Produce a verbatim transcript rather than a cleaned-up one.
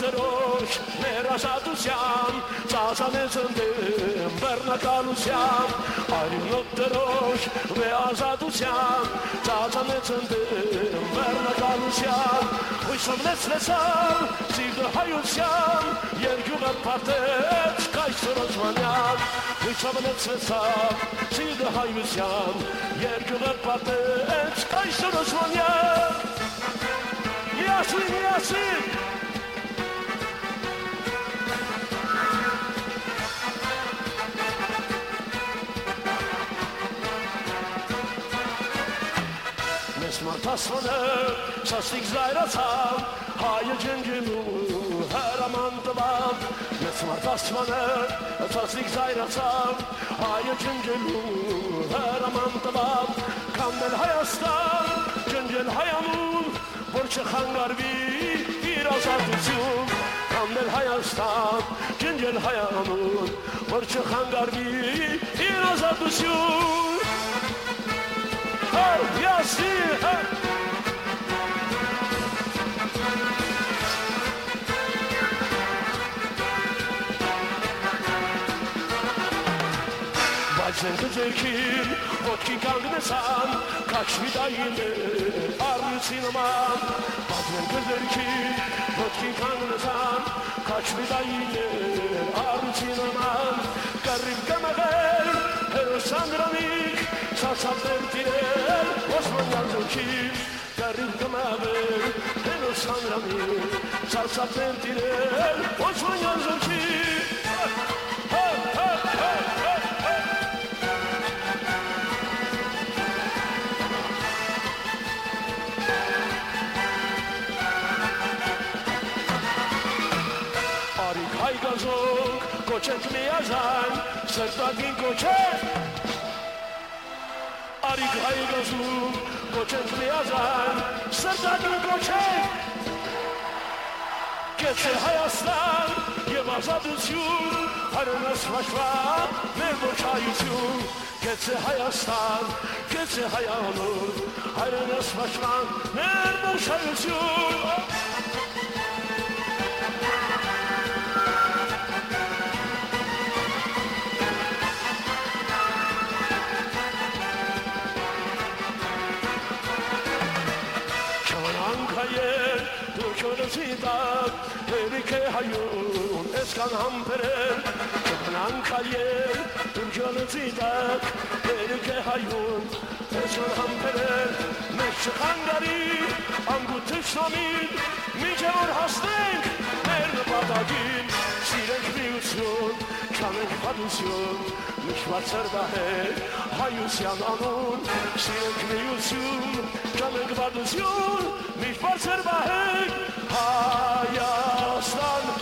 դրոշ ներազատության ծազանեցն դեմ բեռնակալության արյունոտ դրոշ ներազատության ծազանեցն դեմ բեռնակալության հույսովնեց լեցան սիրտը հայության երկյուղը պարտեց կայսր Օսմանյան հույսովնեց լեցան սիրտը հայության երկյուղը պարտեց կայսր Օսմանյան Միասին, միասին Մեզ մարդասվանը սաստիկ զայրացավ հայը ջնջելու հրաման տվավ Մեզ մարդասվանը սաստիկ զայրացավ հայը ջնջելու հրաման տվավ Կամնել Հայաստան, ջնջել հայանուն որ չխանգարվի իր ազատություն Կամնել Հայաստան, ջնջել հայանուն որ չխանգարվի իր ազատություն Հար, յասի, հար Բայց են կձերքին, ոտքի կանգնեցան, կաչվի դայիներ, առնյուցի նման Բայց են կձերքին, ոտքի կանգնեցան, կաչվի դայիներ, առնյուցի նման Կռիվ կմեղել, հերոս Անդրանիկ, Սարսափներ տիրել, Օսմանյան զորքին Կռիվ կմեղել, հերոս Անդրանիկ, Սարսափներ տիրել, Օսմանյան զորքին Հա, հա, հա, հա Հայգազոք, կոչենք միազան, սրտագին կոչենք Արիք հայգազոք, կոչենք միազան, սրտագին կոչենք Կեցե Հայաստան և ազատություն, հայրենս վաշվան, մեր ոչայություն Կեցե Հայաստան, կեցե հայանոր, հայրենս վաշվան, մեր ոչայություն Zidaq, Erike hayun, eskan hamperen, Çöpünen kalyer, Türkyanı zidaq, Erike hayun, eskan hamperen, Meşçıkan garip, Angu tışnamin, Miceor hastenk, Merne badagin, Sirenk büyüsün, Kamek padusyon, Mişvatser dahe, Hayusyan anun, Sirenk büyüsün, Kamek padusyon, Mişvatser dahe, Hayastan